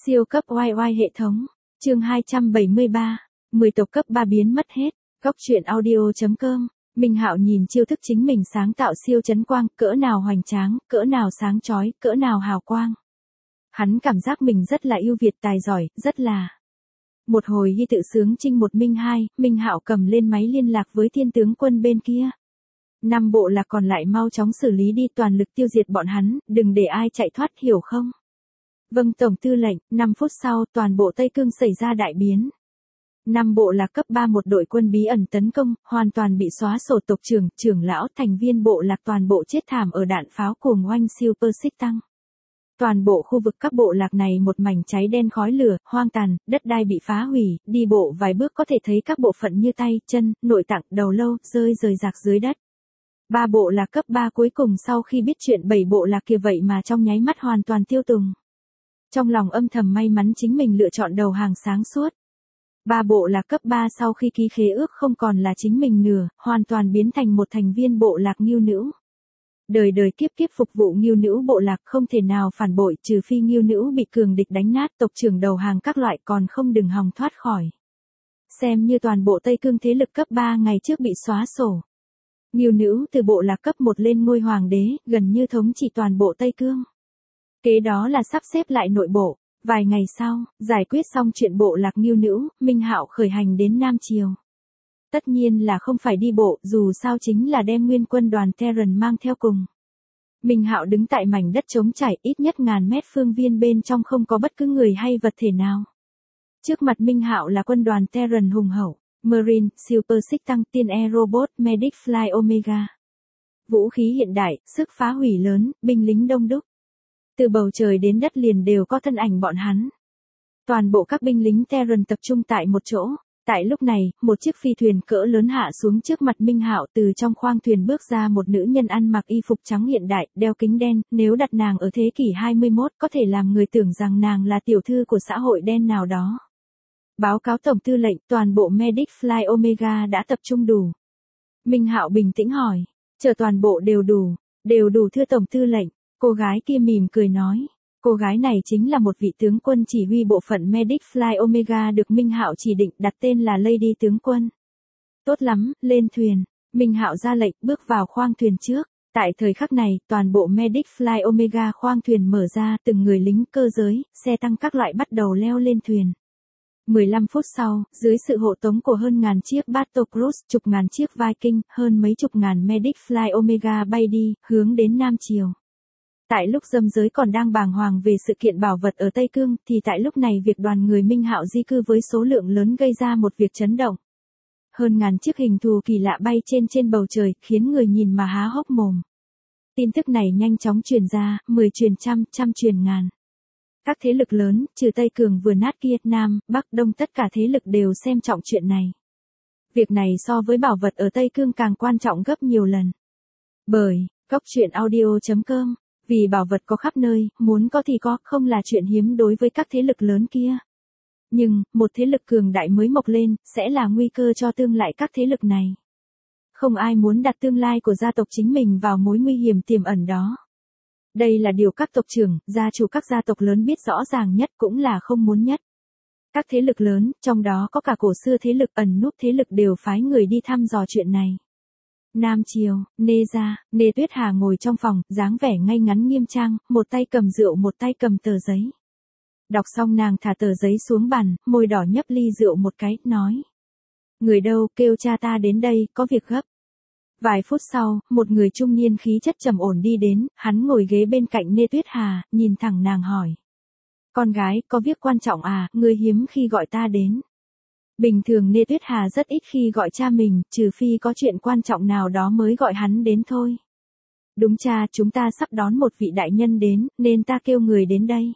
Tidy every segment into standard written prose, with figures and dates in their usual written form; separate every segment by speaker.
Speaker 1: Siêu cấp oai oai hệ thống. Chương 273. 10 tộc cấp 3 biến mất hết. Góc truyện audio.com. Minh Hạo nhìn chiêu thức chính mình sáng tạo siêu chấn quang, cỡ nào hoành tráng, cỡ nào sáng chói, cỡ nào hào quang. Hắn cảm giác mình rất là ưu việt tài giỏi, rất là. Một hồi ghi tự sướng trinh một minh hai, Minh Hạo cầm lên máy liên lạc với thiên tướng quân bên kia. 5 bộ lạc còn lại mau chóng xử lý đi, toàn lực tiêu diệt bọn hắn, đừng để ai chạy thoát, hiểu không? Vâng tổng tư lệnh. 5 phút sau, toàn bộ Tây Cương xảy ra đại biến. 5 bộ lạc cấp 3 một đội quân bí ẩn tấn công, hoàn toàn bị xóa sổ, tộc trưởng, trưởng lão, thành viên bộ lạc toàn bộ chết thảm ở đạn pháo cuồng oanh Super Xích Tăng. Toàn bộ khu vực các bộ lạc này một mảnh cháy đen khói lửa, hoang tàn, đất đai bị phá hủy, đi bộ vài bước có thể thấy các bộ phận như tay, chân, nội tạng, đầu lâu, rơi rời rạc dưới đất. 3 bộ lạc cấp 3 cuối cùng sau khi biết chuyện 7 bộ lạc kia vậy mà trong nháy mắt hoàn toàn tiêu tùng. Trong lòng âm thầm may mắn chính mình lựa chọn đầu hàng sáng suốt. 3 bộ lạc cấp 3 sau khi ký khế ước không còn là chính mình nửa, hoàn toàn biến thành một thành viên bộ lạc Ngưu Nữ. Đời đời kiếp kiếp phục vụ Ngưu Nữ bộ lạc, không thể nào phản bội, trừ phi Ngưu Nữ bị cường địch đánh nát, tộc trưởng đầu hàng các loại, còn không đừng hòng thoát khỏi. Xem như toàn bộ Tây Cương thế lực cấp 3 ngày trước bị xóa sổ. Ngưu Nữ từ bộ lạc cấp 1 lên ngôi hoàng đế, gần như thống trị toàn bộ Tây Cương. Kế đó là sắp xếp lại nội bộ. Vài ngày sau, giải quyết xong chuyện bộ lạc Ngưu Nữ, Minh Hạo khởi hành đến Nam Triều. Tất nhiên là không phải đi bộ, dù sao chính là đem nguyên quân đoàn Terran mang theo cùng. Minh Hạo đứng tại mảnh đất trống trải, ít nhất ngàn mét phương viên, bên trong không có bất cứ người hay vật thể nào. Trước mặt Minh Hạo là quân đoàn Terran hùng hậu, Marine, Super Xích Tăng, Tiên E Robot, Medic Fly Omega. Vũ khí hiện đại, sức phá hủy lớn, binh lính đông đúc. Từ bầu trời đến đất liền đều có thân ảnh bọn hắn. Toàn bộ các binh lính Terran tập trung tại một chỗ. Tại lúc này, một chiếc phi thuyền cỡ lớn hạ xuống trước mặt Minh Hạo, từ trong khoang thuyền bước ra một nữ nhân ăn mặc y phục trắng hiện đại, đeo kính đen, nếu đặt nàng ở thế kỷ 21 có thể làm người tưởng rằng nàng là tiểu thư của xã hội đen nào đó. Báo cáo tổng tư lệnh, toàn bộ Medic Fly Omega đã tập trung đủ. Minh Hạo bình tĩnh hỏi, chờ toàn bộ đều đủ thưa tổng tư lệnh. Cô gái kia mỉm cười nói. Cô gái này chính là một vị tướng quân chỉ huy bộ phận Medic Fly Omega được Minh Hạo chỉ định, đặt tên là Lady tướng quân. Tốt lắm, lên thuyền. Minh Hạo ra lệnh, bước vào khoang thuyền trước. Tại thời khắc này, toàn bộ Medic Fly Omega khoang thuyền mở ra, từng người lính cơ giới, xe tăng các loại bắt đầu leo lên thuyền. 15 phút sau, dưới sự hộ tống của hơn ngàn chiếc Battle Cruise, chục ngàn chiếc Viking, hơn mấy chục ngàn Medic Fly Omega bay đi, hướng đến Nam Triều. Tại lúc râm giới còn đang bàng hoàng về sự kiện bảo vật ở Tây Cương, thì tại lúc này việc đoàn người Minh Hạo di cư với số lượng lớn gây ra một việc chấn động. Hơn ngàn chiếc hình thù kỳ lạ bay trên bầu trời, khiến người nhìn mà há hốc mồm. Tin tức này nhanh chóng truyền ra, 10 truyền trăm, trăm truyền ngàn. Các thế lực lớn, trừ Tây Cường vừa nát kia, Nam, Bắc, Đông tất cả thế lực đều xem trọng chuyện này. Việc này so với bảo vật ở Tây Cương càng quan trọng gấp nhiều lần. Bởi, góc truyện audio.com. Vì bảo vật có khắp nơi, muốn có thì có, không là chuyện hiếm đối với các thế lực lớn kia. Nhưng, một thế lực cường đại mới mọc lên, sẽ là nguy cơ cho tương lai các thế lực này. Không ai muốn đặt tương lai của gia tộc chính mình vào mối nguy hiểm tiềm ẩn đó. Đây là điều các tộc trưởng, gia chủ các gia tộc lớn biết rõ ràng nhất, cũng là không muốn nhất. Các thế lực lớn, trong đó có cả cổ xưa thế lực ẩn núp thế lực, đều phái người đi thăm dò chuyện này. Nam Triều, Nê Tuyết Hà ngồi trong phòng, dáng vẻ ngay ngắn nghiêm trang, một tay cầm rượu một tay cầm tờ giấy. Đọc xong nàng thả tờ giấy xuống bàn, môi đỏ nhấp ly rượu một cái, nói. Người đâu, kêu cha ta đến đây, có việc gấp. Vài phút sau, một người trung niên khí chất trầm ổn đi đến, hắn ngồi ghế bên cạnh Nê Tuyết Hà, nhìn thẳng nàng hỏi. Con gái, có việc quan trọng à, ngươi hiếm khi gọi ta đến. Bình thường Nê Tuyết Hà rất ít khi gọi cha mình, trừ phi có chuyện quan trọng nào đó mới gọi hắn đến thôi. Đúng cha, chúng ta sắp đón một vị đại nhân đến, nên ta kêu người đến đây.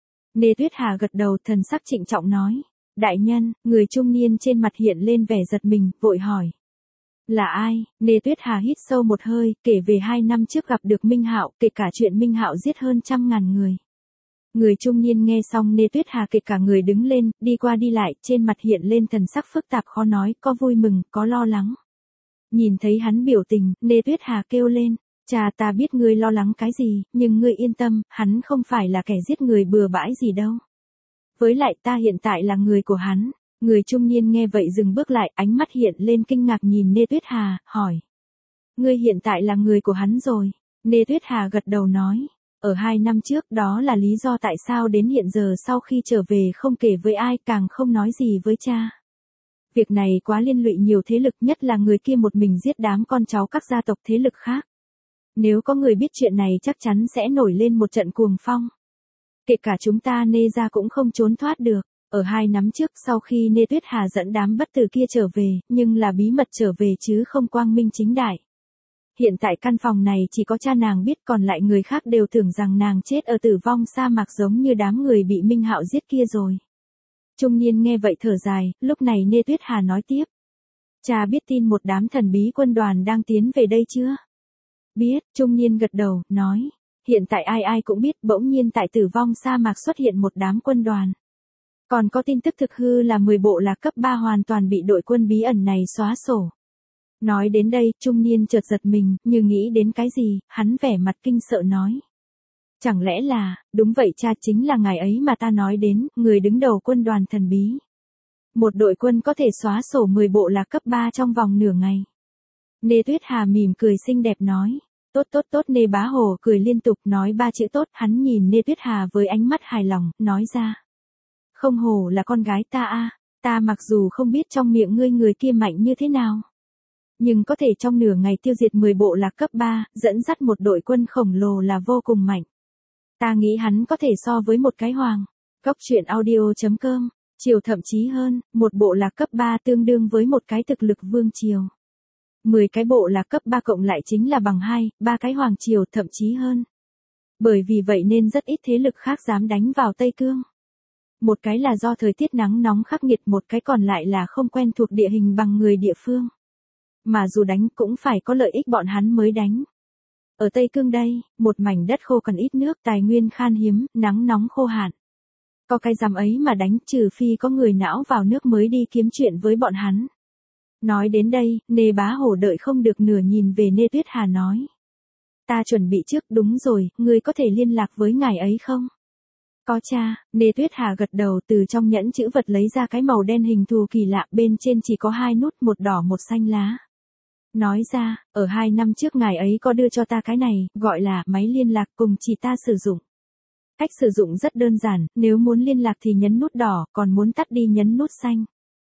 Speaker 1: Nê Tuyết Hà gật đầu, thần sắc trịnh trọng nói. Đại nhân, người trung niên trên mặt hiện lên vẻ giật mình, vội hỏi. Là ai? Nê Tuyết Hà hít sâu một hơi, kể về 2 năm trước gặp được Minh Hạo, kể cả chuyện Minh Hạo giết hơn 100.000 người. Người trung niên nghe xong Nê Tuyết Hà kể cả người đứng lên, đi qua đi lại, trên mặt hiện lên thần sắc phức tạp khó nói, có vui mừng, có lo lắng. Nhìn thấy hắn biểu tình, Nê Tuyết Hà kêu lên, cha ta biết ngươi lo lắng cái gì, nhưng ngươi yên tâm, hắn không phải là kẻ giết người bừa bãi gì đâu. Với lại ta hiện tại là người của hắn. Người trung niên nghe vậy dừng bước lại, ánh mắt hiện lên kinh ngạc nhìn Lê Tuyết Hà, hỏi. Ngươi hiện tại là người của hắn rồi. Lê Tuyết Hà gật đầu nói. Ở 2 năm trước đó là lý do tại sao đến hiện giờ sau khi trở về không kể với ai, càng không nói gì với cha. Việc này quá liên lụy nhiều thế lực, nhất là người kia một mình giết đám con cháu các gia tộc thế lực khác. Nếu có người biết chuyện này chắc chắn sẽ nổi lên một trận cuồng phong. Kể cả chúng ta Nê gia cũng không trốn thoát được. Ở 2 năm trước sau khi Lê Tuyết Hà dẫn đám bất tử kia trở về, nhưng là bí mật trở về chứ không quang minh chính đại. Hiện tại căn phòng này chỉ có cha nàng biết, còn lại người khác đều tưởng rằng nàng chết ở tử vong sa mạc giống như đám người bị Minh Hạo giết kia rồi. Trung niên nghe vậy thở dài, lúc này Lê Tuyết Hà nói tiếp. Cha biết tin một đám thần bí quân đoàn đang tiến về đây chưa? Biết, trung niên gật đầu, nói. Hiện tại ai ai cũng biết bỗng nhiên tại tử vong sa mạc xuất hiện một đám quân đoàn. Còn có tin tức thực hư là 10 bộ lạc cấp 3 hoàn toàn bị đội quân bí ẩn này xóa sổ. Nói đến đây, trung niên chợt giật mình, như nghĩ đến cái gì, hắn vẻ mặt kinh sợ nói. Chẳng lẽ là, đúng vậy cha, chính là ngài ấy mà ta nói đến, người đứng đầu quân đoàn thần bí. Một đội quân có thể xóa sổ 10 bộ lạc cấp 3 trong vòng nửa ngày. Lê Tuyết Hà mỉm cười xinh đẹp nói. Tốt tốt tốt. Lê Bá Hồ cười liên tục nói 3 chữ tốt, hắn nhìn Lê Tuyết Hà với ánh mắt hài lòng, nói ra. Không hổ là con gái ta a, ta mặc dù không biết trong miệng ngươi người kia mạnh như thế nào. Nhưng có thể trong nửa ngày tiêu diệt 10 bộ lạc cấp 3, dẫn dắt một đội quân khổng lồ là vô cùng mạnh. Ta nghĩ hắn có thể so với một cái hoàng. Cốc truyện audio.com, triều thậm chí hơn, một bộ lạc cấp 3 tương đương với một cái thực lực vương triều. 10 cái bộ lạc cấp 3 cộng lại chính là bằng 2, 3 cái hoàng triều thậm chí hơn. Bởi vì vậy nên rất ít thế lực khác dám đánh vào Tây Cương. Một cái là do thời tiết nắng nóng khắc nghiệt, một cái còn lại là không quen thuộc địa hình bằng người địa phương. Mà dù đánh cũng phải có lợi ích bọn hắn mới đánh. Ở Tây Cương đây, một mảnh đất khô cần ít nước, tài nguyên khan hiếm, nắng nóng khô hạn. Có cái dám ấy mà đánh, trừ phi có người não vào nước mới đi kiếm chuyện với bọn hắn. Nói đến đây, Lê Bá Hổ đợi không được nửa nhìn về Lê Tuyết Hà nói. Ta chuẩn bị trước, đúng rồi, ngươi có thể liên lạc với ngài ấy không? Có cha. Lê Tuyết Hà gật đầu, từ trong nhẫn chữ vật lấy ra cái màu đen hình thù kỳ lạ, bên trên chỉ có 2 nút, một đỏ một xanh lá. Nói ra, ở 2 năm trước ngài ấy có đưa cho ta cái này, gọi là máy liên lạc, cùng chỉ ta sử dụng. Cách sử dụng rất đơn giản, nếu muốn liên lạc thì nhấn nút đỏ, còn muốn tắt đi nhấn nút xanh.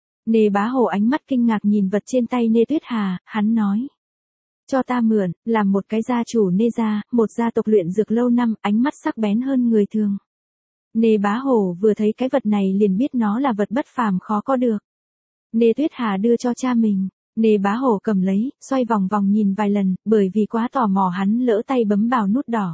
Speaker 1: Lê Bá Hồ ánh mắt kinh ngạc nhìn vật trên tay Lê Tuyết Hà, hắn nói. Cho ta mượn, làm một cái gia chủ Lê gia, một gia tộc luyện dược lâu năm, ánh mắt sắc bén hơn người thường. Lê Bá Hồ vừa thấy cái vật này liền biết nó là vật bất phàm khó có được. Lê Tuyết Hà đưa cho cha mình. Lê Bá Hồ cầm lấy, xoay vòng vòng nhìn vài lần, bởi vì quá tò mò hắn lỡ tay bấm vào nút đỏ.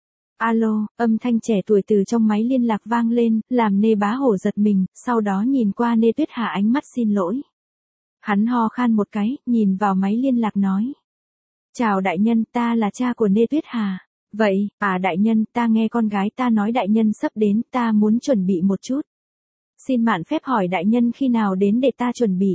Speaker 1: Alo, âm thanh trẻ tuổi từ trong máy liên lạc vang lên, làm Lê Bá Hổ giật mình, sau đó nhìn qua Lê Tuyết Hà ánh mắt xin lỗi. Hắn ho khan một cái, nhìn vào máy liên lạc nói. Chào đại nhân, ta là cha của Lê Tuyết Hà. Vậy, đại nhân, ta nghe con gái ta nói đại nhân sắp đến, ta muốn chuẩn bị một chút. Xin mạn phép hỏi đại nhân khi nào đến để ta chuẩn bị.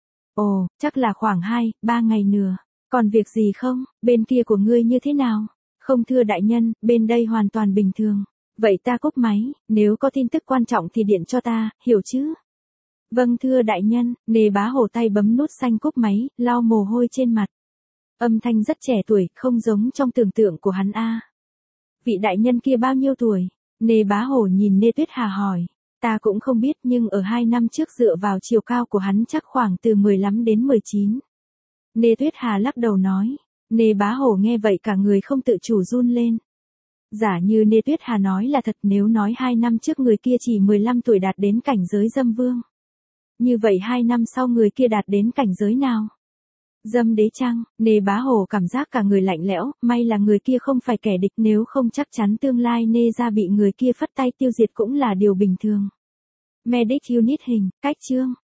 Speaker 1: Ồ, chắc là khoảng 2-3 ngày nữa. Còn việc gì không, bên kia của ngươi như thế nào? Không thưa đại nhân, bên đây hoàn toàn bình thường. Vậy ta cúp máy, nếu có tin tức quan trọng thì điện cho ta, hiểu chứ? Vâng thưa đại nhân. Lê Bá Hổ tay bấm nút xanh cúp máy, lau mồ hôi trên mặt. Âm thanh rất trẻ tuổi, không giống trong tưởng tượng của hắn a. Vị đại nhân kia bao nhiêu tuổi? Lê Bá Hổ nhìn Lê Tuyết Hà hỏi. Ta cũng không biết, nhưng ở 2 năm trước dựa vào chiều cao của hắn chắc khoảng từ 15 đến 19. Lê Tuyết Hà lắc đầu nói. Lê Bá Hổ nghe vậy cả người không tự chủ run lên. Giả như Lê Tuyết Hà nói là thật, nếu nói 2 năm trước người kia chỉ 15 tuổi đạt đến cảnh giới dâm vương. Như vậy 2 năm sau người kia đạt đến cảnh giới nào? Dâm đế chăng? Lê Bá Hổ cảm giác cả người lạnh lẽo, may là người kia không phải kẻ địch, nếu không chắc chắn tương lai Lê gia bị người kia phất tay tiêu diệt cũng là điều bình thường. Medic Unit hình, cách chương.